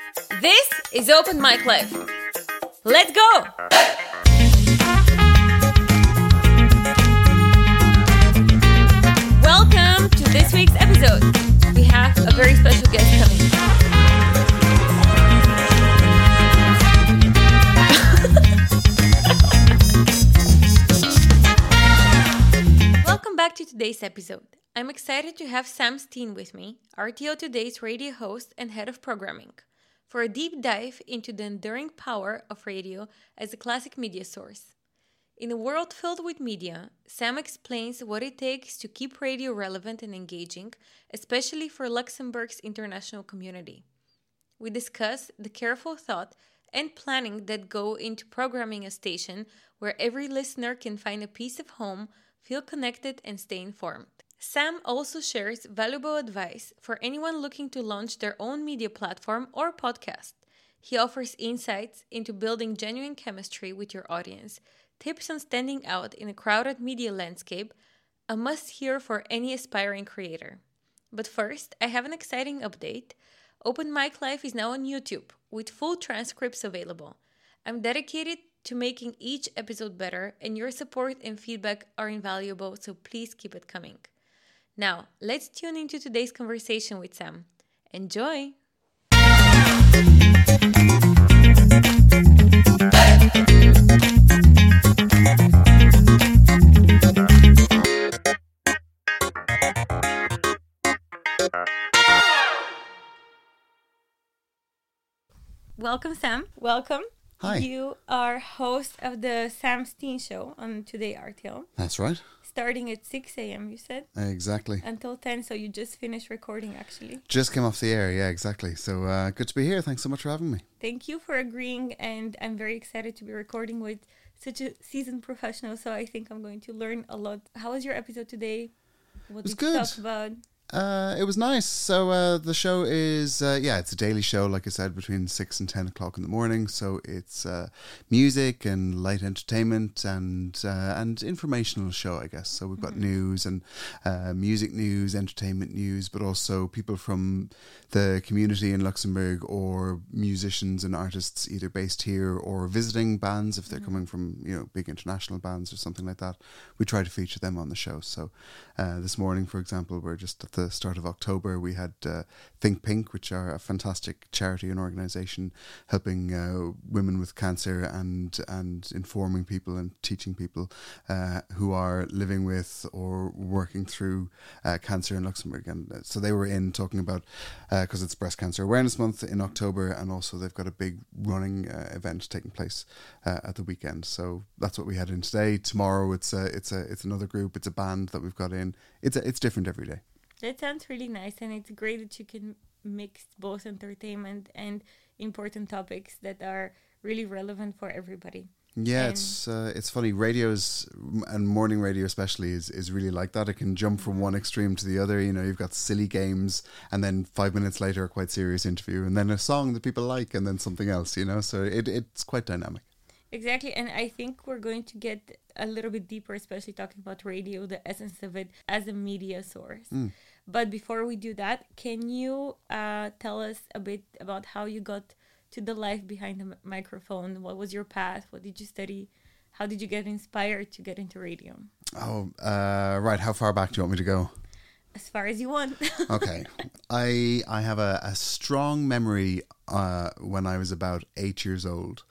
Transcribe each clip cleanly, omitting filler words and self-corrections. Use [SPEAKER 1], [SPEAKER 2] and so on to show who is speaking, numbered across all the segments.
[SPEAKER 1] This is Open Mic Life. Let's go! Welcome to this week's episode. We have a very special guest coming. Welcome back to today's episode. I'm excited to have Sam Steen with me, RTO Today's radio host and head of programming, for a deep dive into the enduring power of radio as a classic media source. In a world filled with media, Sam explains what it takes to keep radio relevant and engaging, especially for Luxembourg's international community. We discuss the careful thought and planning that go into programming a station where every listener can find a piece of home, feel connected, and stay informed. Sam also shares valuable advice for anyone looking to launch their own media platform or podcast. He offers insights into building genuine chemistry with your audience, tips on standing out in a crowded media landscape, a must-hear for any aspiring creator. But first, I have an exciting update. Open Mic Life is now on YouTube, with full transcripts available. I'm dedicated to making each episode better, and your support and feedback are invaluable, so please keep it coming. Now, let's tune into today's conversation with Sam. Enjoy! Welcome, Sam. Welcome.
[SPEAKER 2] Hi.
[SPEAKER 1] You are host of the Sam Steen Show on Today RTL.
[SPEAKER 2] That's right.
[SPEAKER 1] Starting at 6 a.m., you said?
[SPEAKER 2] Exactly.
[SPEAKER 1] Until 10, so you just finished recording, actually.
[SPEAKER 2] Just came off the air, yeah, exactly. So good to be here. Thanks so much for having me.
[SPEAKER 1] Thank you for agreeing, and I'm very excited to be recording with such a seasoned professional, so I think I'm going to learn a lot. How was your episode today? What did you talk about?
[SPEAKER 2] It was nice. So the show is, it's a daily show, like I said, between 6 and 10 o'clock in the morning. So it's music and light entertainment and informational show, I guess. So we've got news and music news, entertainment news, but also people from the community in Luxembourg or musicians and artists either based here or visiting bands if they're coming from, big international bands or something like that. We try to feature them on the show. So this morning, for example, we're just at the start of October, we had Think Pink, which are a fantastic charity and organisation helping women with cancer and informing people and teaching people who are living with or working through cancer in Luxembourg. And so they were in talking about, because it's Breast Cancer Awareness Month in October, and also they've got a big running event taking place at the weekend. So that's what we had in today. Tomorrow it's another group, it's a band that we've got in. It's different every day.
[SPEAKER 1] That sounds really nice, and it's great that you can mix both entertainment and important topics that are really relevant for everybody.
[SPEAKER 2] Yeah, it's funny. Radios and morning radio especially is really like that. It can jump from one extreme to the other. You've got silly games, and then 5 minutes later a quite serious interview, and then a song that people like, and then something else. So it's quite dynamic.
[SPEAKER 1] Exactly, and I think we're going to get a little bit deeper, especially talking about radio, the essence of it as a media source. But before we do that, can you tell us a bit about how you got to the life behind the microphone? What was your path? What did you study? How did you get inspired to get into radio?
[SPEAKER 2] Oh, right. How far back do you want me to go?
[SPEAKER 1] As far as you want.
[SPEAKER 2] Okay. I have a strong memory when I was about 8 years old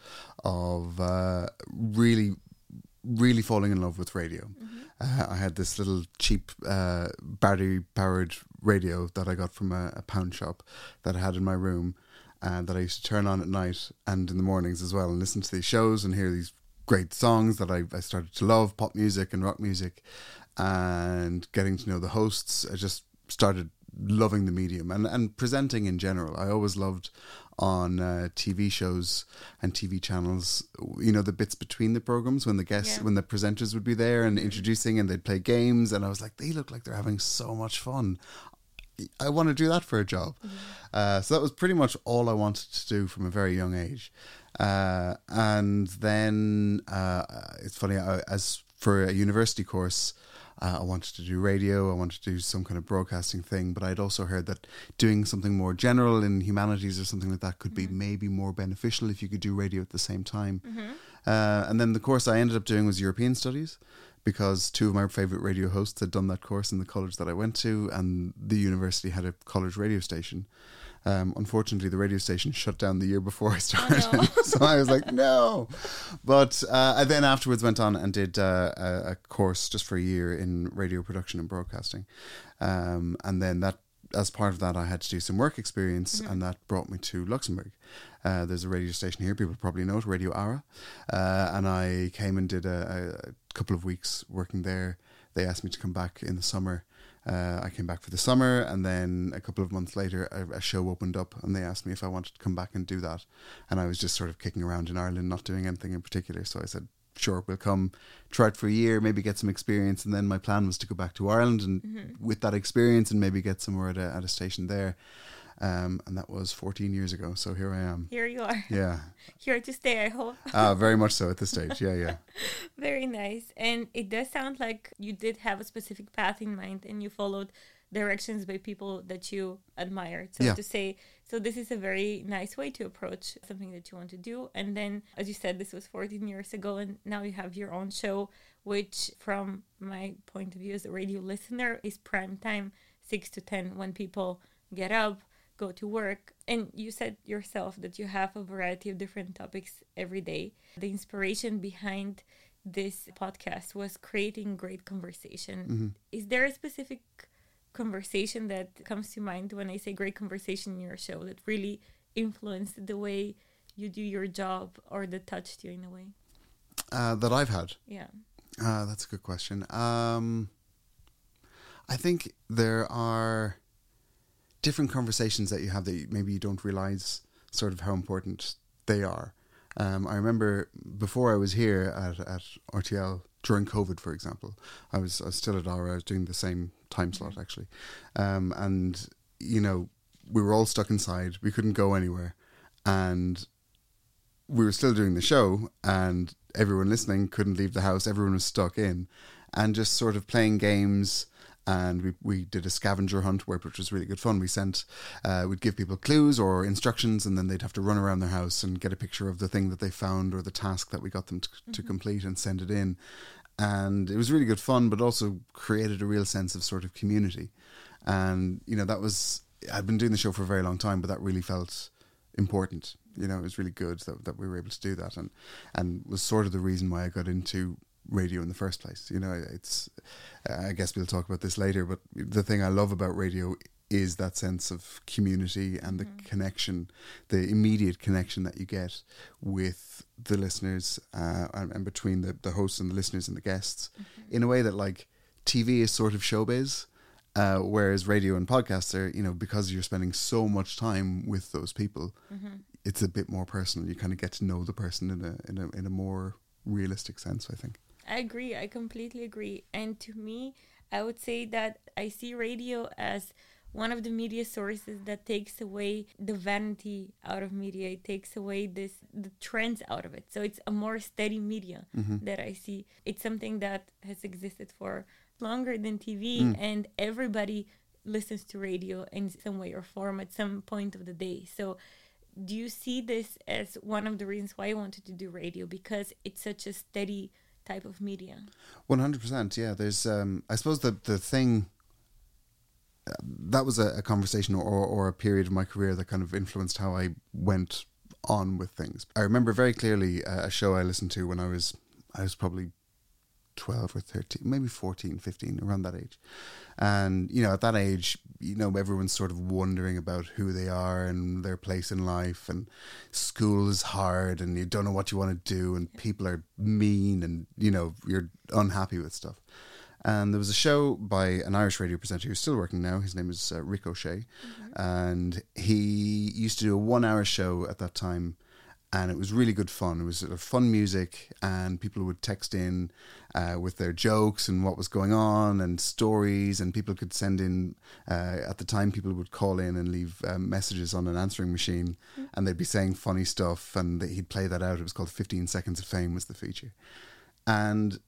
[SPEAKER 2] of really, really falling in love with radio. I had this little cheap battery-powered radio that I got from a pound shop that I had in my room, and that I used to turn on at night and in the mornings as well, and listen to these shows and hear these great songs that I started to love, pop music and rock music, and getting to know the hosts. I just started loving the medium and presenting in general. I always loved on TV shows and TV channels, the bits between the programs when the guests, when the presenters would be there and introducing, and they'd play games, and I was like, they look like they're having so much fun. I want to do that for a job. So that was pretty much all I wanted to do from a very young age. And then it's funny, as for a university course, I wanted to do radio, I wanted to do some kind of broadcasting thing, but I'd also heard that doing something more general in humanities or something like that could be maybe more beneficial if you could do radio at the same time. And then the course I ended up doing was European Studies, because two of my favourite radio hosts had done that course in the college that I went to, and the university had a college radio station. Unfortunately, the radio station shut down the year before I started.
[SPEAKER 1] Oh, no.
[SPEAKER 2] So I was like, no. But I then afterwards went on and did a course just for a year in radio production and broadcasting. And then that, as part of that, I had to do some work experience, and that brought me to Luxembourg. There's a radio station here, people probably know it, Radio Ara. And I came and did a couple of weeks working there. They asked me to come back in the summer. I came back for the summer, and then a couple of months later a show opened up, and they asked me if I wanted to come back and do that. And I was just sort of kicking around in Ireland, not doing anything in particular. So I said, sure, we'll come, try it for a year, maybe get some experience. And then my plan was to go back to Ireland and with that experience and maybe get somewhere at a station there. And that was 14 years ago. So here I am.
[SPEAKER 1] Here you are.
[SPEAKER 2] Yeah.
[SPEAKER 1] Here to stay, I hope.
[SPEAKER 2] Very much so at this stage. Yeah.
[SPEAKER 1] Very nice. And it does sound like you did have a specific path in mind and you followed directions by people that you admired. So to say, so this is a very nice way to approach something that you want to do. And then, as you said, this was 14 years ago, and now you have your own show, which from my point of view as a radio listener is prime time, 6 to 10, when people get up, go to work. And you said yourself that you have a variety of different topics every day. The inspiration behind this podcast was creating great conversation. Is there a specific conversation that comes to mind when I say great conversation in your show that really influenced the way you do your job or that touched you in a way?
[SPEAKER 2] That I've had?
[SPEAKER 1] Yeah.
[SPEAKER 2] That's a good question. I think there are different conversations that you have that maybe you don't realize sort of how important they are. I remember before I was here at RTL during COVID, for example, I was still at Aura. I was doing the same time slot actually, and you know, we were all stuck inside. We couldn't go anywhere, and we were still doing the show, and everyone listening couldn't leave the house. Everyone was stuck in, and just sort of playing games. And we did a scavenger hunt which was really good fun. We we'd give people clues or instructions, and then they'd have to run around their house and get a picture of the thing that they found or the task that we got them to complete and send it in. And it was really good fun, but also created a real sense of sort of community. And, you know, I'd been doing the show for a very long time, but that really felt important. You know, it was really good that we were able to do that, and was sort of the reason why I got into radio in the first place. You know, it's I guess we'll talk about this later, but the thing I love about radio is that sense of community and the connection, the immediate connection that you get with the listeners and between the hosts and the listeners and the guests in a way that like TV is sort of showbiz, whereas radio and podcasts are, you know, because you're spending so much time with those people, it's a bit more personal. You kind of get to know the person in a more realistic sense, I think.
[SPEAKER 1] I agree. I completely agree. And to me, I would say that I see radio as one of the media sources that takes away the vanity out of media. It takes away the trends out of it. So it's a more steady media that I see. It's something that has existed for longer than TV, and everybody listens to radio in some way or form at some point of the day. So do you see this as one of the reasons why I wanted to do radio? Because it's such a steady type of media.
[SPEAKER 2] 100%, yeah. There's, I suppose the thing, that was a conversation or a period of my career that kind of influenced how I went on with things. I remember very clearly a show I listened to when I was probably 12 or 13, maybe 14, 15, around that age. And, you know, at that age, you know, everyone's sort of wondering about who they are and their place in life, and school is hard and you don't know what you want to do, and people are mean, and, you know, you're unhappy with stuff. And there was a show by an Irish radio presenter who's still working now. His name is Rick O'Shea. And he used to do a 1 hour show at that time. And it was really good fun. It was sort of fun music, and people would text in with their jokes and what was going on and stories, and people could send in, at the time people would call in and leave messages on an answering machine, and they'd be saying funny stuff, and he'd play that out. It was called 15 Seconds of Fame was the feature. And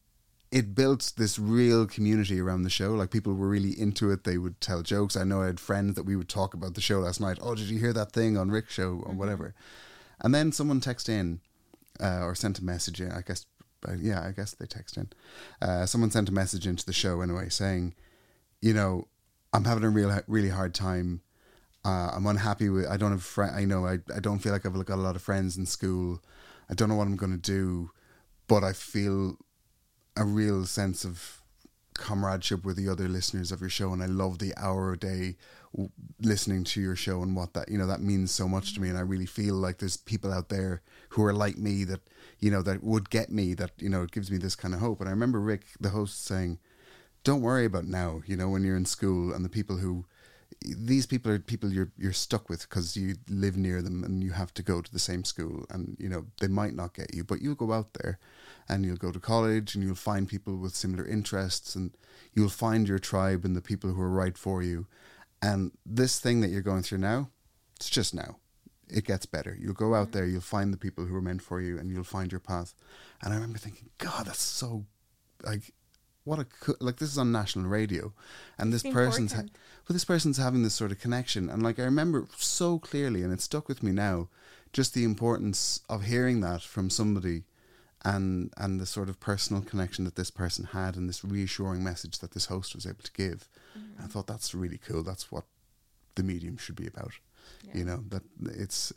[SPEAKER 2] it built this real community around the show. Like, people were really into it. They would tell jokes. I know I had friends that we would talk about the show last night. Oh, did you hear that thing on Rick's show or whatever? And then someone texted in or sent a message in, I guess. I guess they text in. Someone sent a message into the show anyway saying, you know, I'm having a really hard time. I'm unhappy with, I don't have I don't feel like I've got a lot of friends in school. I don't know what I'm going to do, but I feel a real sense of comradeship with the other listeners of your show, and I love the hour a day listening to your show, and what that, you know, that means so much to me. And I really feel like there's people out there who are like me that, you know, that would get me, that, you know, it gives me this kind of hope. And I remember Rick, the host, saying, don't worry about now, you know, when you're in school, and the people who, these people are people you're stuck with because you live near them and you have to go to the same school, and, you know, they might not get you, but you'll go out there and you'll go to college and you'll find people with similar interests, and you'll find your tribe and the people who are right for you. And this thing that you're going through now, it's just now. It gets better. You'll go out there, you'll find the people who are meant for you, and you'll find your path. And I remember thinking, God, that's so, like, like, this is on national radio, and this person's having this sort of connection. And, like, I remember so clearly, and it stuck with me now, just the importance of hearing that from somebody, and the sort of personal connection that this person had, and this reassuring message that this host was able to give. And I thought, that's really cool. That's what the medium should be about. Yeah. You know, that it's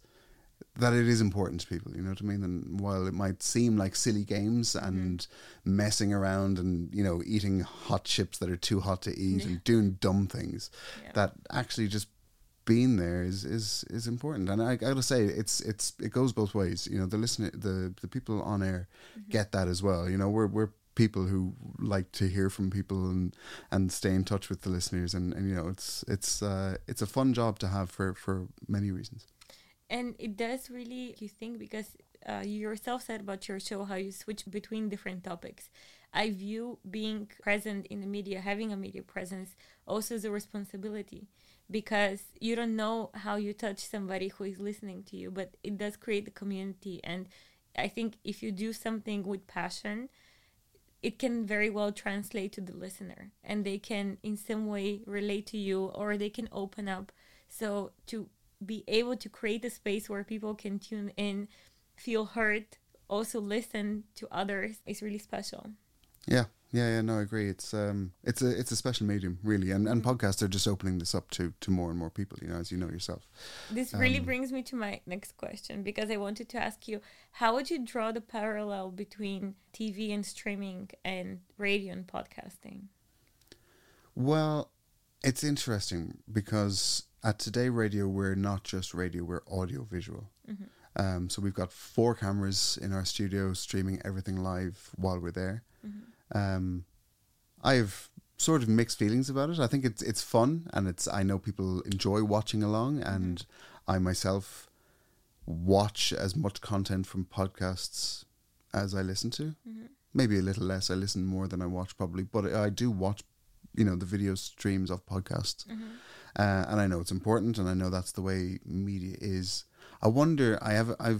[SPEAKER 2] that it is important to people, you know what I mean? And while it might seem like silly games and messing around and, you know, eating hot chips that are too hot to eat and doing dumb things, that actually just being there is important. And I gotta say, it goes both ways. You know, the people on air get that as well. You know, we're people who like to hear from people and stay in touch with the listeners, and you know, it's a fun job to have for many reasons.
[SPEAKER 1] And it does really, you think, because you yourself said about your show how you switch between different topics. I view being present in the media, having a media presence, also as a responsibility, because you don't know how you touch somebody who is listening to you, but it does create a community. And I think if you do something with passion, it can very well translate to the listener, and they can in some way relate to you, or they can open up. So to be able to create a space where people can tune in, feel heard, also listen to others is really special.
[SPEAKER 2] Yeah, no, I agree. It's a special medium, really, and podcasts are just opening this up to more and more people, you know, as you know yourself.
[SPEAKER 1] This really brings me to my next question, because I wanted to ask you, how would you draw the parallel between TV and streaming and radio and podcasting?
[SPEAKER 2] Well, it's interesting because at Today Radio, we're not just radio, we're audio visual. So we've got 4 cameras in our studio streaming everything live while we're there. I have sort of mixed feelings about it. I think it's fun, and I know people enjoy watching along, and I myself watch as much content from podcasts as I listen to. Maybe a little less. I listen more than I watch probably, but I do watch, you know, the video streams of podcasts. And I know it's important, and I know that's the way media is. I wonder, I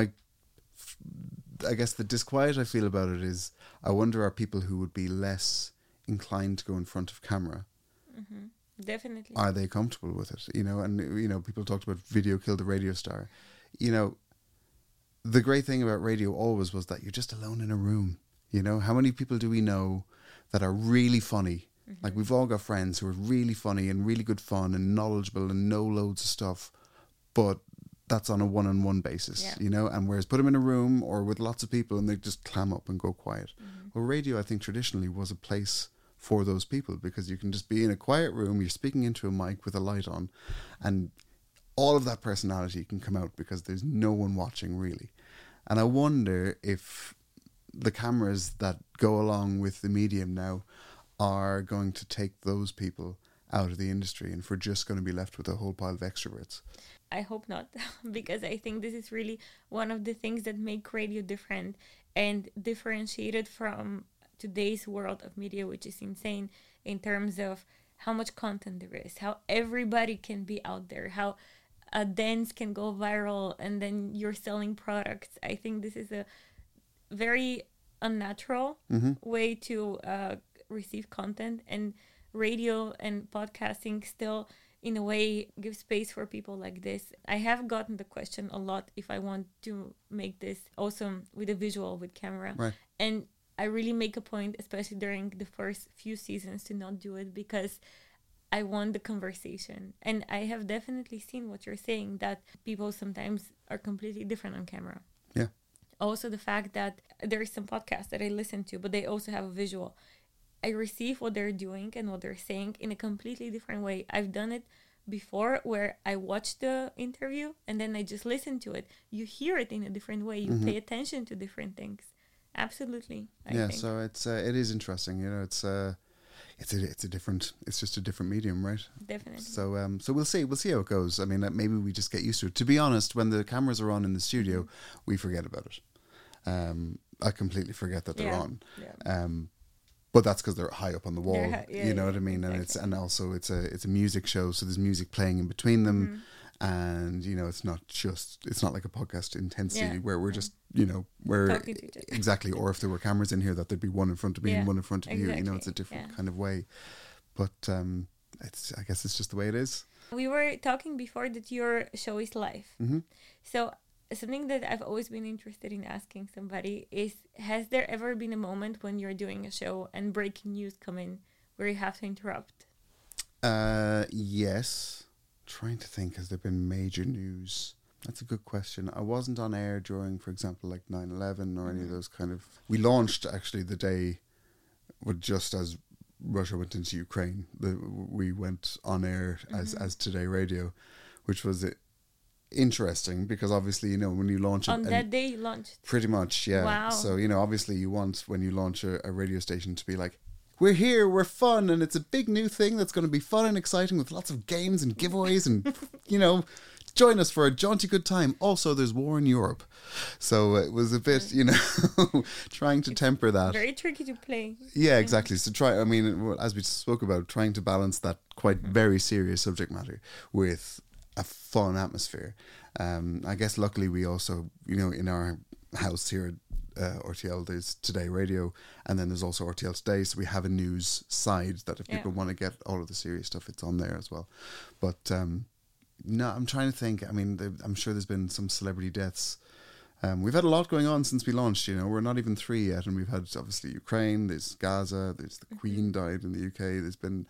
[SPEAKER 2] guess the disquiet I feel about it is, I wonder, are people who would be less inclined to go in front of camera,
[SPEAKER 1] definitely,
[SPEAKER 2] are they comfortable with it? You know, and, you know, people talked about video killed the radio star. You know, the great thing about radio always was that you're just alone in a room. You know, how many people do we know that are really funny? Like, we've all got friends who are really funny and really good fun and knowledgeable and know loads of stuff, but that's on a one-on-one basis, you know? And whereas put them in a room or with lots of people and they just clam up and go quiet. Well, radio, I think, traditionally was a place for those people, because you can just be in a quiet room, you're speaking into a mic with a light on, and all of that personality can come out because there's no one watching, really. And I wonder if the cameras that go along with the medium now are going to take those people out of the industry, and if we're just going to be left with a whole pile of extroverts.
[SPEAKER 1] I hope not, because I think this is really one of the things that make radio different and differentiated from today's world of media, which is insane in terms of how much content there is, how everybody can be out there, how a dance can go viral and then you're selling products. I think this is a very unnatural way to receive content, and radio and podcasting still in a way give space for people like this. I have gotten the question a lot if I want to make this awesome with a visual, with camera.
[SPEAKER 2] Right.
[SPEAKER 1] And I really make a point, especially during the first few seasons, to not do it because I want the conversation. And I have definitely seen what you're saying, that people sometimes are completely different on camera.
[SPEAKER 2] Yeah.
[SPEAKER 1] Also the fact that there is some podcasts that I listen to, but they also have a visual. I receive what they're doing and what they're saying in a completely different way. I've done it before where I watch the interview and then I just listen to it. You hear it in a different way. You pay attention to different things. Absolutely. I think.
[SPEAKER 2] So it is interesting. You know, it's just a different medium, right?
[SPEAKER 1] Definitely.
[SPEAKER 2] So we'll see how it goes. I mean, maybe we just get used to it. To be honest, when the cameras are on in the studio, we forget about it. I completely forget that they're on. Yeah. But that's because they're high up on the wall. You know what I mean? Exactly. And also it's a music show, so there's music playing in between them. And you know, it's not like a podcast intensity where we're just, you know, we're
[SPEAKER 1] talking to each other.
[SPEAKER 2] Exactly. Or if there were cameras in here, that there'd be one in front of me and one in front of you. You know, it's a different kind of way. But I guess it's just the way it is.
[SPEAKER 1] We were talking before that your show is live. So something that I've always been interested in asking somebody is, has there ever been a moment when you're doing a show and breaking news come in where you have to interrupt?
[SPEAKER 2] Yes. Trying to think, has there been major news? That's a good question. I wasn't on air during, for example, like 9/11 or any of those kind of... We launched actually the day, just as Russia went into Ukraine. We went on air as Today Radio, which was interesting because obviously, you know, when you launch...
[SPEAKER 1] On that day you launched?
[SPEAKER 2] Pretty much, yeah.
[SPEAKER 1] Wow.
[SPEAKER 2] So, you know, obviously you want, when you launch a radio station, to be like, we're here, we're fun, and it's a big new thing that's going to be fun and exciting with lots of games and giveaways and, you know, join us for a jaunty good time. Also, there's war in Europe. So it was a bit, you know, trying to temper that.
[SPEAKER 1] Very tricky to play.
[SPEAKER 2] Yeah, exactly. So as we spoke about, trying to balance that quite very serious subject matter with a fun atmosphere. I guess luckily we also, you know, in our house here at RTL, there's Today Radio, and then there's also RTL Today, so we have a news side that if people want to get all of the serious stuff, it's on there as well. But no, I'm trying to think. I mean, I'm sure there's been some celebrity deaths. We've had a lot going on since we launched, you know. We're not even 3 yet, and we've had obviously Ukraine, there's Gaza, there's the Queen died in the UK, there's been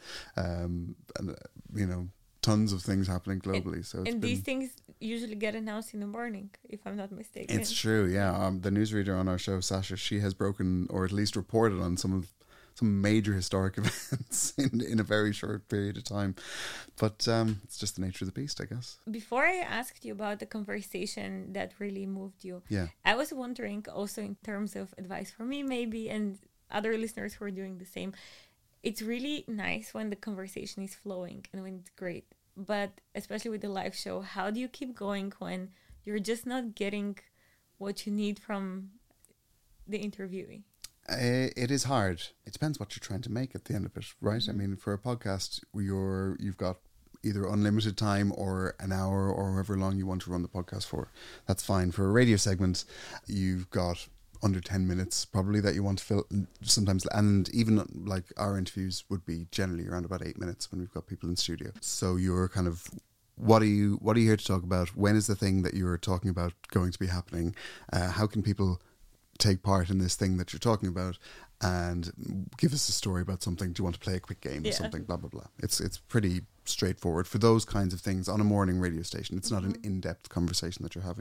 [SPEAKER 2] you know, tons of things happening globally. And
[SPEAKER 1] these things usually get announced in the morning, if I'm not mistaken.
[SPEAKER 2] It's true, yeah. The newsreader on our show, Sasha, she has broken, or at least reported on some major historic events in a very short period of time. But it's just the nature of the beast, I guess. Before
[SPEAKER 1] I asked you about the conversation that really moved you, I was wondering also in terms of advice for me maybe, and other listeners who are doing the same. It's really nice when the conversation is flowing and when it's great. But especially with the live show, how do you keep going when you're just not getting what you need from the interviewee?
[SPEAKER 2] It is hard. It depends what you're trying to make at the end of it, right? I mean, for a podcast, you've got either unlimited time or an hour or however long you want to run the podcast for. That's fine. For a radio segment, you've got under 10 minutes probably that you want to fill sometimes, and even like our interviews would be generally around about 8 minutes when we've got people in studio. So you're kind of, what are you here to talk about? When is the thing that you're talking about going to be happening? How can people take part in this thing that you're talking about? And give us a story about something. Do you want to play a quick game or something? Blah blah blah. It's pretty straightforward for those kinds of things on a morning radio station. It's not an in-depth conversation that you're having.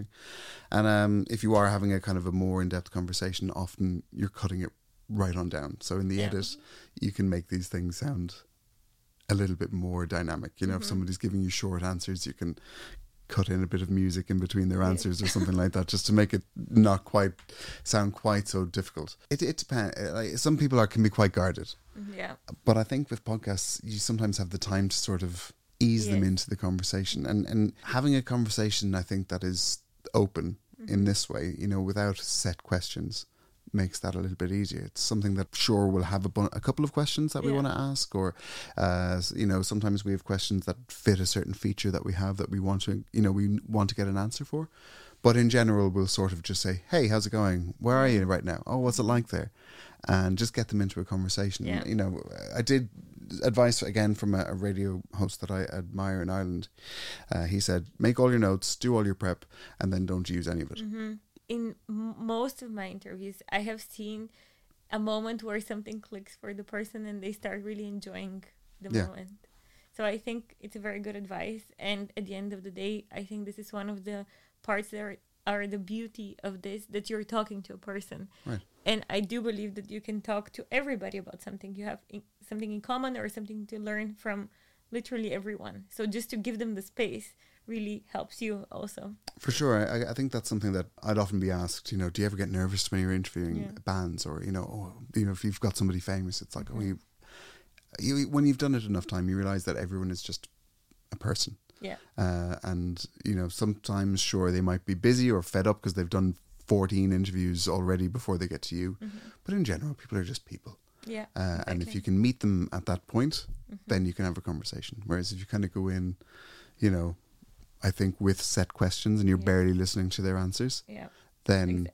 [SPEAKER 2] And if you are having a kind of a more in-depth conversation, often you're cutting it right on down. So in the edit, you can make these things sound a little bit more dynamic. You know, if somebody's giving you short answers, you can cut in a bit of music in between their answers or something like that, just to make it not quite sound quite so difficult. It depends. Like, some people can be quite guarded.
[SPEAKER 1] Yeah.
[SPEAKER 2] But I think with podcasts, you sometimes have the time to sort of ease them into the conversation. And having a conversation, I think, that is open in this way, you know, without set questions, makes that a little bit easier. It's something that sure will have a couple of questions that we want to ask, or you know, sometimes we have questions that fit a certain feature that we have that we want to, you know, we want to get an answer for. But in general, we'll sort of just say, hey, how's it going? Where are you right now? Oh, what's it like there? And just get them into a conversation.
[SPEAKER 1] Yeah.
[SPEAKER 2] You know, I did advice again from a radio host that I admire in Ireland. He said, make all your notes, do all your prep, and then don't use any of it.
[SPEAKER 1] Mm-hmm. In most of my interviews, I have seen a moment where something clicks for the person and they start really enjoying the moment. So I think it's a very good advice. And at the end of the day, I think this is one of the parts that are the beauty of this, that you're talking to a person.
[SPEAKER 2] Right.
[SPEAKER 1] And I do believe that you can talk to everybody about something. You have something in common or something to learn from literally everyone. So just to give them the space really helps you also.
[SPEAKER 2] For sure. I think that's something that I'd often be asked, you know, do you ever get nervous when you're interviewing bands, or, you know, if you've got somebody famous, it's like, you when you've done it enough time, you realize that everyone is just a person.
[SPEAKER 1] Yeah.
[SPEAKER 2] And, you know, sometimes, sure, they might be busy or fed up because they've done 14 interviews already before they get to you. But in general, people are just people.
[SPEAKER 1] Yeah.
[SPEAKER 2] Exactly. And if you can meet them at that point, then you can have a conversation. Whereas if you kind of go in, you know, I think with set questions and you're barely listening to their answers, then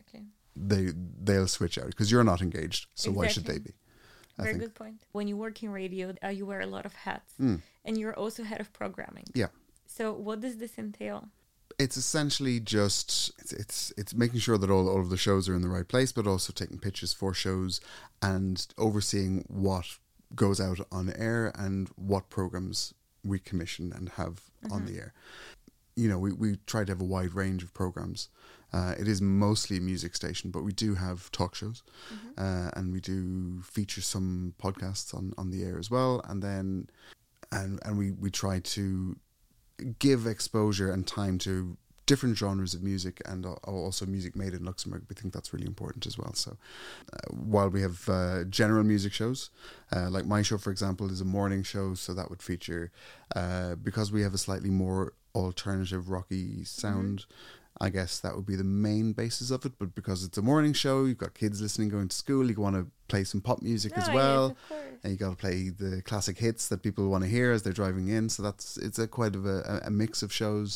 [SPEAKER 2] they'll switch out because you're not engaged. So why should they be?
[SPEAKER 1] Very good point. When you work in radio, you wear a lot of hats, and you're also head of programming.
[SPEAKER 2] Yeah.
[SPEAKER 1] So what does this entail?
[SPEAKER 2] It's essentially just it's making sure that all of the shows are in the right place, but also taking pitches for shows and overseeing what goes out on air and what programs we commission and have on the air. You know, we try to have a wide range of programs. It is mostly a music station, but we do have talk shows, and we do feature some podcasts on the air as well. And then, and we try to give exposure and time to different genres of music and also music made in Luxembourg. We think that's really important as well. So while we have general music shows, like my show, for example, is a morning show, so that would feature, because we have a slightly more alternative rocky sound, I guess that would be the main basis of it. But because it's a morning show, you've got kids listening, going to school, you want to play some pop music as well.
[SPEAKER 1] Yes, of course.
[SPEAKER 2] And you got to play the classic hits that people want to hear as they're driving in. So it's a quite of a mix of shows.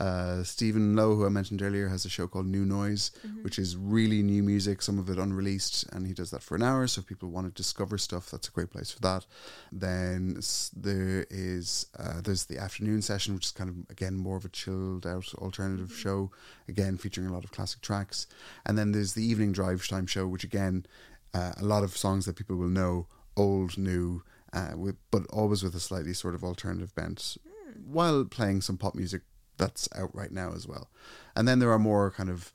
[SPEAKER 2] Stephen Lowe, who I mentioned earlier, has a show called New Noise, which is really new music, some of it unreleased, and he does that for an hour. So if people want to discover stuff, that's a great place for that. Then there's the afternoon session, which is kind of, again, more of a chilled out alternative show, again featuring a lot of classic tracks. And then there's the evening drive time show, which again, a lot of songs that people will know, old, new, but always with a slightly sort of alternative bent, while playing some pop music that's out right now as well. And then there are more kind of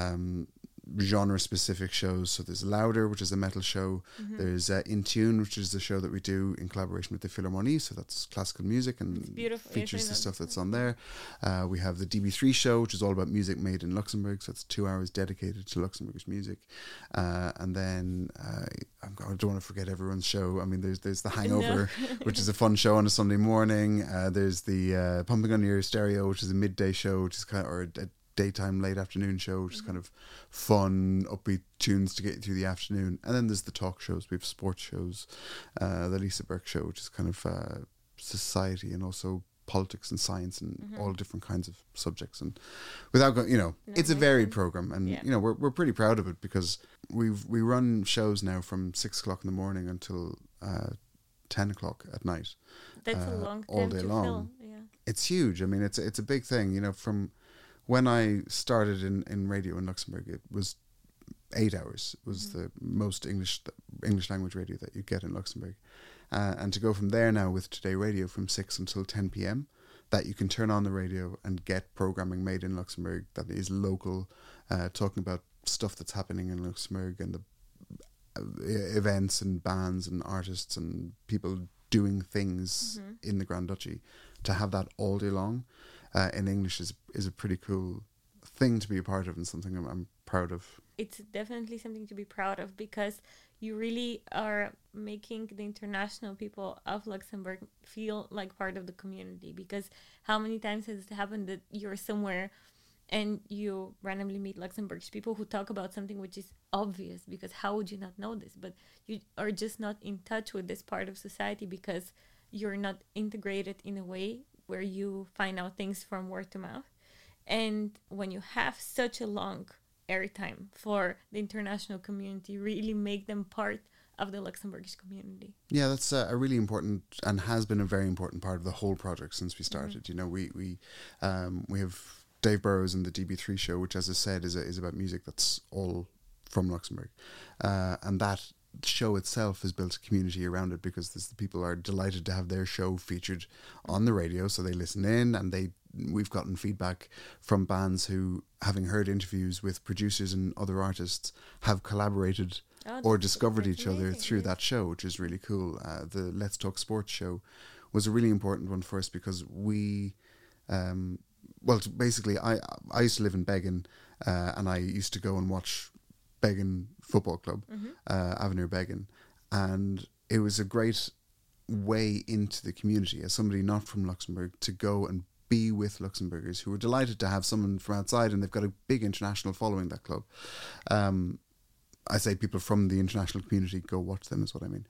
[SPEAKER 2] genre specific shows. So there's Louder, which is a metal show. There's In Tune, which is the show that we do in collaboration with the Philharmonie, so that's classical music and features the stuff that's on there. We have the DB3 show, which is all about music made in Luxembourg, so it's 2 hours dedicated to Luxembourgish music. And then I don't want to forget everyone's show. I mean, there's The Hangover, which is a fun show on a Sunday morning. There's the Pumping on Your Stereo, which is a midday show, which is kind of, or a daytime late afternoon show, which is kind of fun upbeat tunes to get you through the afternoon. And then there's the talk shows. We have sports shows, the Lisa Burke show, which is kind of society and also politics and science and all different kinds of subjects. And without going, you know, it's a varied program, and you know, we're pretty proud of it because we run shows now from 6 o'clock in the morning until 10 o'clock at night.
[SPEAKER 1] That's a long time
[SPEAKER 2] all day
[SPEAKER 1] to
[SPEAKER 2] long.
[SPEAKER 1] fill. Yeah.
[SPEAKER 2] It's huge. I mean, it's a big thing. You know, from when I started in radio in Luxembourg, it was 8 hours. It was the most English language radio that you get in Luxembourg. And to go from there now with Today Radio from 6 until 10 p.m, that you can turn on the radio and get programming made in Luxembourg that is local, talking about stuff that's happening in Luxembourg and the events and bands and artists and people doing things in the Grand Duchy. To have that all day long in English is a pretty cool thing to be a part of, and something I'm proud of.
[SPEAKER 1] It's definitely something to be proud of, because you really are making the international people of Luxembourg feel like part of the community. Because how many times has it happened that you're somewhere and you randomly meet Luxembourgish people who talk about something which is obvious, because how would you not know this? But you are just not in touch with this part of society because you're not integrated in a way where you find out things from word to mouth. And when you have such a long airtime for the international community, really make them part of the Luxembourgish community.
[SPEAKER 2] Yeah, that's a really important and has been a very important part of the whole project since we started. You know, we have Dave Burrows and the DB3 show, which, as I said, is about music that's all from Luxembourg, and that show itself has built a community around it because the people are delighted to have their show featured on the radio, so they listen in, and we've gotten feedback from bands who, having heard interviews with producers and other artists, have collaborated or discovered each other through that show, which is really cool. The Let's Talk Sports show was a really important one for us because we, basically, I used to live in Beggin, and I used to go and watch Beggin Football Club, Avenir Beggin, and it was a great way into the community as somebody not from Luxembourg to go and be with Luxembourgers who were delighted to have someone from outside, and they've got a big international following, that club. I say people from the international community go watch them is what I mean.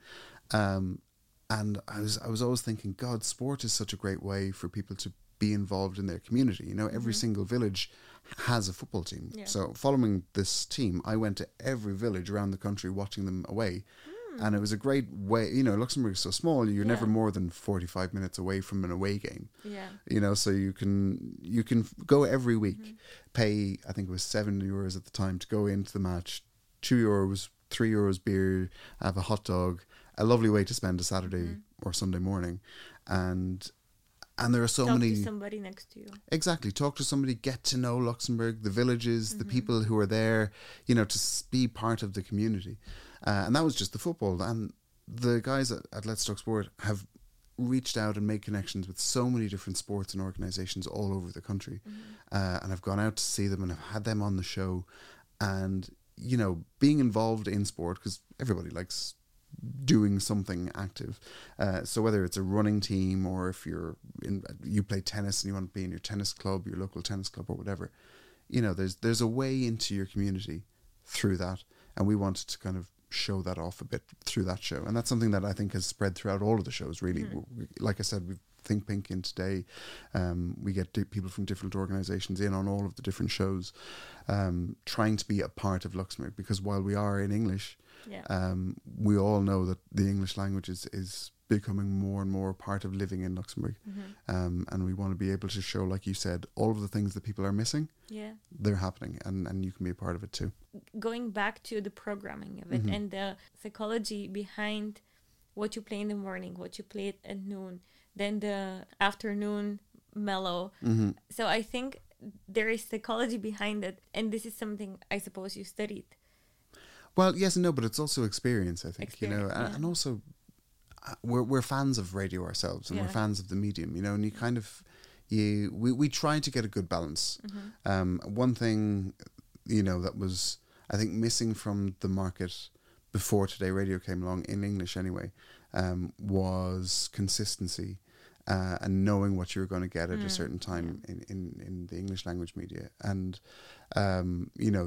[SPEAKER 2] And I was always thinking, God, sport is such a great way for people to be involved in their community. You know, every single village has a football team. Yeah. So following this team, I went to every village around the country watching them away. And it was a great way, you know, Luxembourg is so small, you're never more than 45 minutes away from an away game. Yeah. You know, so you can go every week, pay, I think it was €7 at the time to go into the match, €2, €3 beer, have a hot dog, a lovely way to spend a Saturday or Sunday morning. And there are so many...
[SPEAKER 1] Talk to somebody next to you.
[SPEAKER 2] Exactly. Talk to somebody, get to know Luxembourg, the villages, the people who are there, you know, to be part of the community. And that was just the football. And the guys at Let's Talk Sport have reached out and made connections with so many different sports and organisations all over the country. And I've gone out to see them and I've had them on the show. And, you know, being involved in sport, because everybody likes doing something active. So whether it's a running team or if you play tennis and you want to be in your tennis club, your local tennis club or whatever, you know, there's a way into your community through that. And we wanted to kind of show that off a bit through that show. And that's something that I think has spread throughout all of the shows, really. Like I said, we Think Pink in today. We get people from different organisations in on all of the different shows, trying to be a part of Luxembourg, because while we are in English, we all know that the English language is becoming more and more part of living in Luxembourg. And we want to be able to show, like you said, all of the things that people are missing, they're happening, and you can be a part of it too.
[SPEAKER 1] Going back to the programming of it and the psychology behind what you play in the morning, what you play at noon, then the afternoon mellow. So I think there is psychology behind it, and this is something I suppose you studied.
[SPEAKER 2] Well, yes and no, but it's also experience, I think, you know, and also we're fans of radio ourselves, and we're fans of the medium, you know, and you kind of, we try to get a good balance. One thing, you know, that was, I think, missing from the market before Today Radio came along, in English anyway, was consistency and knowing what you were going to get at a certain time in the English language media. And, you know,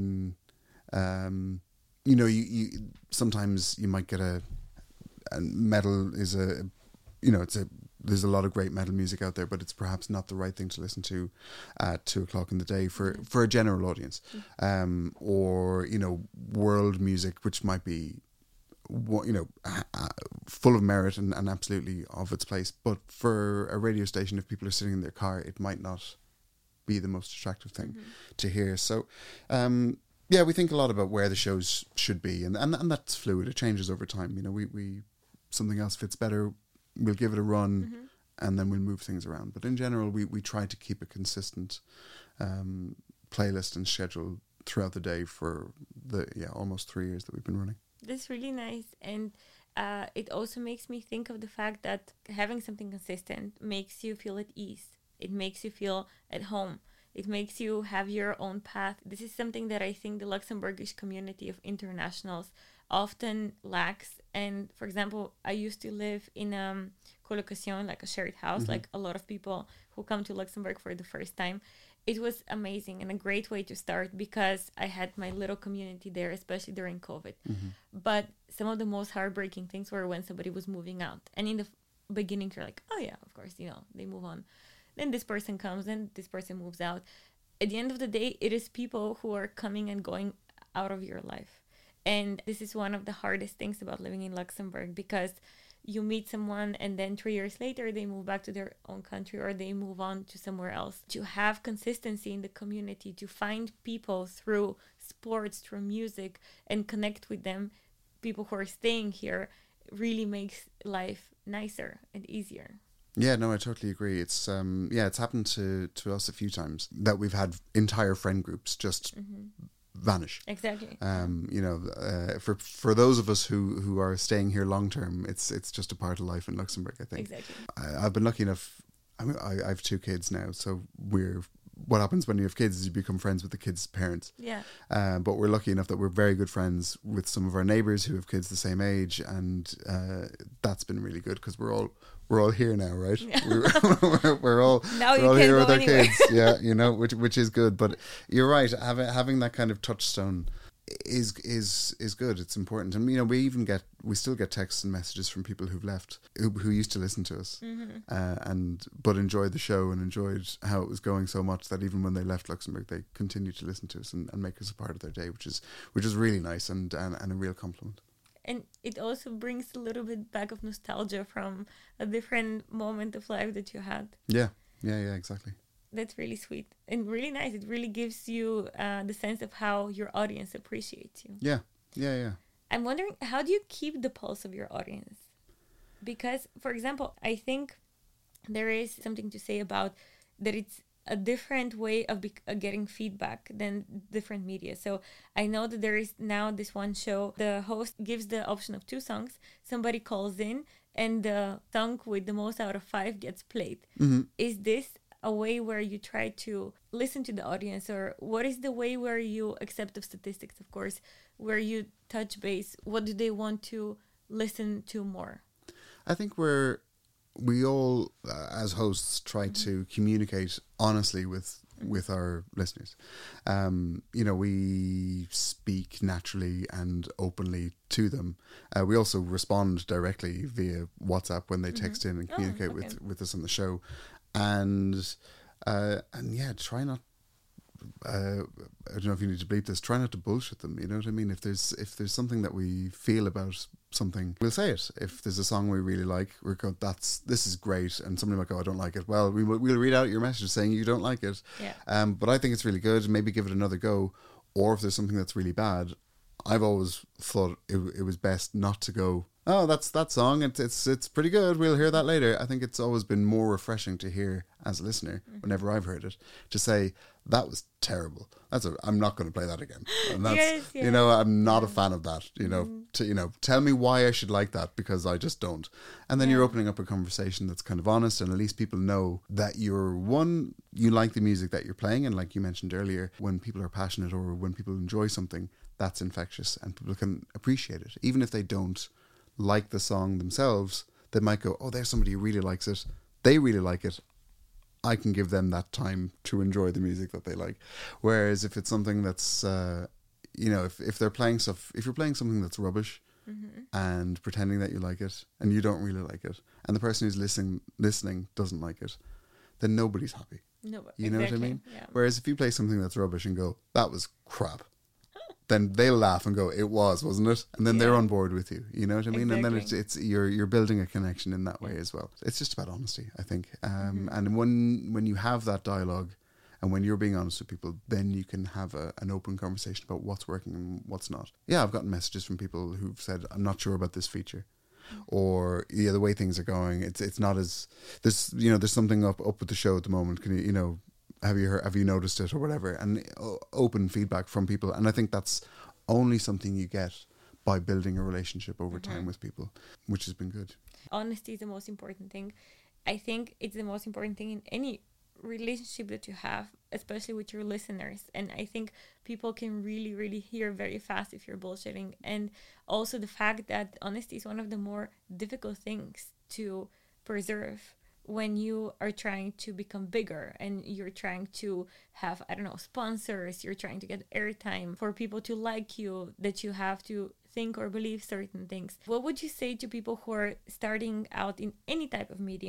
[SPEAKER 2] you know, you sometimes you might get a metal is a, you know, there's a lot of great metal music out there, but it's perhaps not the right thing to listen to at 2:00 in the day for a general audience. Or, you know, world music, which might be, you know, full of merit and absolutely of its place. But for a radio station, if people are sitting in their car, it might not be the most attractive thing to hear. So, yeah, we think a lot about where the shows should be, and that's fluid. It changes over time. You know, we something else fits better, we'll give it a run, and then we'll move things around. But in general, we try to keep a consistent playlist and schedule throughout the day for the almost 3 years that we've been running.
[SPEAKER 1] That's really nice, and it also makes me think of the fact that having something consistent makes you feel at ease. It makes you feel at home. It makes you have your own path. This is something that I think the Luxembourgish community of internationals often lacks. And for example, I used to live in a colocation, like a shared house, like a lot of people who come to Luxembourg for the first time. It was amazing and a great way to start because I had my little community there, especially during COVID. But some of the most heartbreaking things were when somebody was moving out. And in the beginning, you're like, oh yeah, of course, you know, they move on. then this person comes, then this person moves out. At the end of the day, it is people who are coming and going out of your life. And this is one of the hardest things about living in Luxembourg, because you meet someone and then 3 years later they move back to their own country or they move on to somewhere else. To have consistency in the community, to find people through sports, through music, and connect with them, people who are staying here, really makes life nicer and easier.
[SPEAKER 2] Yeah, no, I totally agree. It's it's happened to us a few times that we've had entire friend groups just vanish.
[SPEAKER 1] Exactly.
[SPEAKER 2] For those of us who are staying here long term, it's just a part of life in Luxembourg, I think.
[SPEAKER 1] Exactly.
[SPEAKER 2] I've been lucky enough. I have 2 kids now, so what happens when you have kids is you become friends with the kids' parents.
[SPEAKER 1] Yeah.
[SPEAKER 2] But we're lucky enough that we're very good friends with some of our neighbours who have kids the same age, and that's been really good because we're all here now, right? Yeah. we're all here with our kids, yeah, which is good. But you're right, having that kind of touchstone is good. It's important, and we still get texts and messages from people who've left who used to listen to us, but enjoyed the show and enjoyed how it was going so much that even when they left Luxembourg, they continued to listen to us and make us a part of their day, which is really nice and a real compliment.
[SPEAKER 1] And it also brings a little bit back of nostalgia from a different moment of life that you had.
[SPEAKER 2] Yeah, exactly.
[SPEAKER 1] That's really sweet and really nice. It really gives you the sense of how your audience appreciates you.
[SPEAKER 2] Yeah.
[SPEAKER 1] I'm wondering, how do you keep the pulse of your audience? Because, for example, I think there is something to say about that it's a different way of getting feedback than different media. So I know that there is now this one show, the host gives the option of 2 songs. Somebody calls in and the song with the most out of 5 gets played. Mm-hmm. Is this a way where you try to listen to the audience, or what is the way where you accept the statistics, of course, where you touch base? What do they want to listen to more?
[SPEAKER 2] I think we all, as hosts, try to communicate honestly with our listeners. We speak naturally and openly to them. We also respond directly via WhatsApp when they text in and communicate with us on the show. And try not. I don't know if you need to bleep this. Try not to bullshit them. You know what I mean? If there's something that we feel about something, we'll say it. If there's a song we really like, we're going, this is great, and somebody might go, I don't like it. Well, we'll read out your message saying you don't like it.
[SPEAKER 1] Yeah.
[SPEAKER 2] But I think it's really good. Maybe give it another go. Or if there's something that's really bad, I've always thought it was best not to go, oh, that's that song. It's pretty good. We'll hear that later. I think it's always been more refreshing to hear as a listener, whenever I've heard it, to say, that was terrible. I'm not going to play that again. And that's, yes. I'm not a fan of that. Tell me why I should like that, because I just don't. And then you're opening up a conversation that's kind of honest, and at least people know that you like the music that you're playing. And like you mentioned earlier, when people are passionate or when people enjoy something, that's infectious and people can appreciate it. Even if they don't like the song themselves, they might go, oh, there's somebody who really likes it. They really like it. I can give them that time to enjoy the music that they like. Whereas if it's something that's, if they're playing stuff, if you're playing something that's rubbish and pretending that you like it and you don't really like it, and the person who's listening doesn't like it, then nobody's happy.
[SPEAKER 1] Nobody.
[SPEAKER 2] You know what I mean?
[SPEAKER 1] Yeah.
[SPEAKER 2] Whereas if you play something that's rubbish and go, that was crap, then they'll laugh and go, it was, wasn't it? And then they're on board with you. You know what I mean? Exactly. And then it's you're building a connection in that way as well. It's just about honesty, I think. And when you have that dialogue and when you're being honest with people, then you can have an open conversation about what's working and what's not. Yeah, I've gotten messages from people who've said, I'm not sure about this feature. Or the way things are going, it's not as there's something up with the show at the moment. Can you have you noticed it or whatever, and open feedback from people. And I think that's only something you get by building a relationship over time with people, which has been good.
[SPEAKER 1] Honesty is the most important thing. I think it's the most important thing in any relationship that you have, especially with your listeners. And I think people can really, really hear very fast if you're bullshitting. And also the fact that honesty is one of the more difficult things to preserve when you are trying to become bigger and you're trying to have, sponsors, you're trying to get airtime for people to like you, that you have to think or believe certain things. What would you say to people who are starting out in any type of media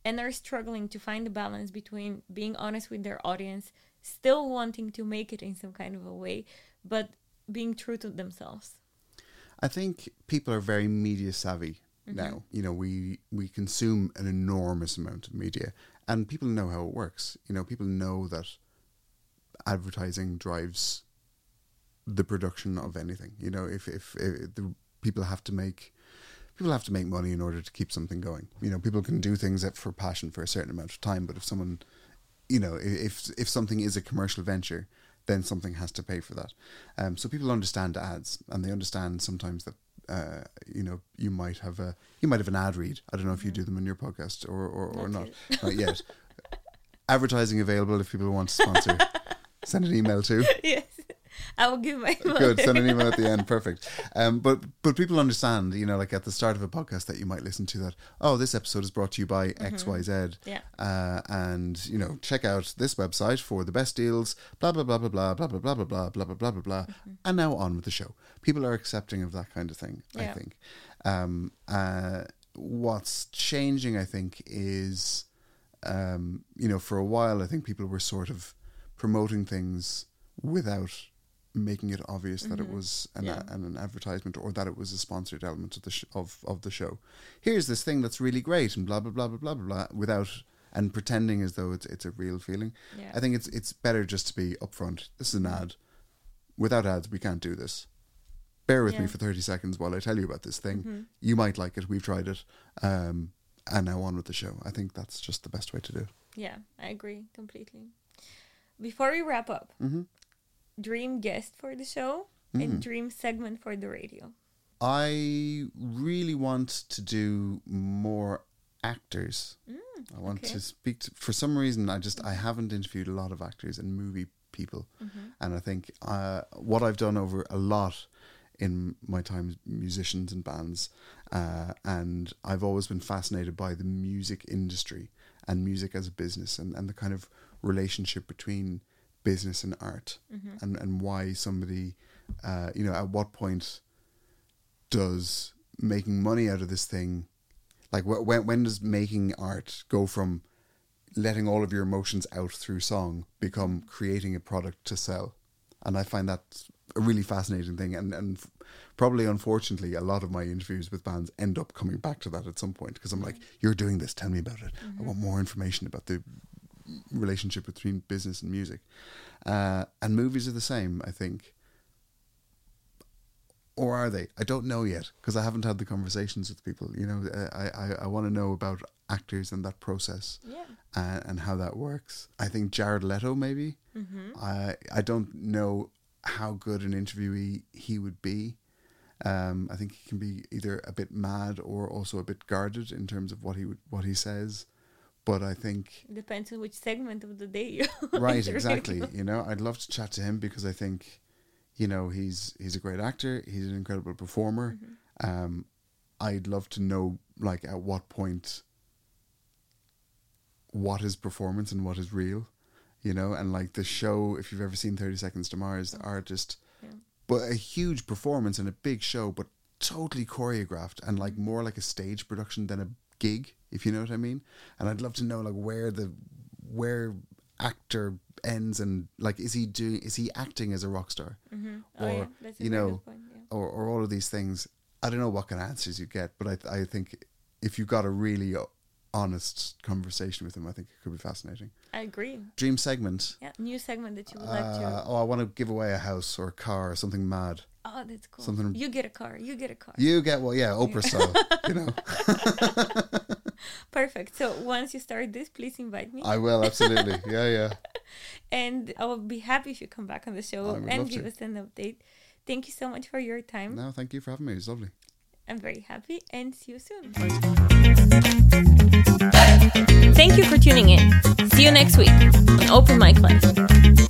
[SPEAKER 1] and are struggling to find the balance between being honest with their audience, still wanting to make it in some kind of a way, but being true to themselves?
[SPEAKER 2] I think people are very media savvy now. You know, we consume an enormous amount of media, and people know how it works. You know, people know that advertising drives the production of anything. You know, if the people have to make money in order to keep something going. You know, people can do things for passion for a certain amount of time, but if someone, you know, if something is a commercial venture, then something has to pay for that. So people understand ads, and they understand sometimes that you know, you might have an ad read. I don't know if you do them on your podcast or not. Not yet. Advertising available if people want to sponsor. Send an email to.
[SPEAKER 1] Yes, I will give my email.
[SPEAKER 2] Good, send an email at the end. Perfect. But people understand, you know, like at the start of a podcast that you might listen to that, oh, this episode is brought to you by XYZ.
[SPEAKER 1] Yeah.
[SPEAKER 2] And, you know, check out this website for the best deals, blah, blah, blah, blah, blah, blah, blah, blah, blah, blah, blah, blah, blah, blah, blah. And now on with the show. People are accepting of that kind of thing, I think. What's changing, I think, is, you know, for a while, I think people were sort of promoting things without making it obvious that it was an advertisement, or that it was a sponsored element of the show. Here's this thing that's really great, and blah blah blah blah blah blah, without and pretending as though it's a real feeling. Yeah. I think it's better just to be upfront. This is an ad. Without ads, we can't do this. Bear with me for 30 seconds while I tell you about this thing. You might like it. We've tried it, and now on with the show. I think that's just the best way to do it.
[SPEAKER 1] Yeah, I agree completely. Before we wrap up, dream guest for the show and dream segment for the radio.
[SPEAKER 2] I really want to do more actors. I want to speak to, for some reason, I haven't interviewed a lot of actors and movie people. And I think what I've done over a lot in my time, musicians and bands, and I've always been fascinated by the music industry and music as a business, and the kind of relationship between business and art, and why somebody, you know, at what point does making money out of this thing, like when does making art go from letting all of your emotions out through song become creating a product to sell? And I find that a really fascinating thing, and probably unfortunately a lot of my interviews with bands end up coming back to that at some point, because I'm like, you're doing this, tell me about it. I want more information about the relationship between business and music. And movies are the same, I think. Or are they? I don't know yet, because I haven't had the conversations with people. You know, I want to know about actors and that process, and how that works. I think Jared Leto, maybe. I don't know how good an interviewee he would be. I think he can be either a bit mad or also a bit guarded in terms of what he says. But I think
[SPEAKER 1] it depends on which segment of the day you
[SPEAKER 2] right, exactly. You know, I'd love to chat to him, because I think, you know, he's a great actor. He's an incredible performer. I'd love to know, like, at what point, what is performance and what is real, you know? And like the show, if you've ever seen 30 Seconds to Mars, the artist, but a huge performance and a big show, but totally choreographed and like more like a stage production than a gig, if you know what I mean. And I'd love to know like where actor ends, and like is he acting as a rock star, or
[SPEAKER 1] that's a
[SPEAKER 2] you know
[SPEAKER 1] point,
[SPEAKER 2] or all of these things. I don't know what kind of answers you get, but I think if you got a really honest conversation with him, I think it could be fascinating.
[SPEAKER 1] I agree.
[SPEAKER 2] Dream segment.
[SPEAKER 1] Yeah, new segment that you would like to.
[SPEAKER 2] I want to give away a house or a car or something mad.
[SPEAKER 1] Oh, that's cool.
[SPEAKER 2] Something.
[SPEAKER 1] You get a car. You get
[SPEAKER 2] Oprah style, you know.
[SPEAKER 1] Perfect. So once you start this, please invite me.
[SPEAKER 2] I will, absolutely. Yeah.
[SPEAKER 1] And I will be happy if you come back on the show and give us an update. Thank you so much for your time.
[SPEAKER 2] No, thank you for having me. It was lovely.
[SPEAKER 1] I'm very happy, and see you soon.
[SPEAKER 2] Bye.
[SPEAKER 1] Thank you for tuning in. See you next week on Open Mic Live.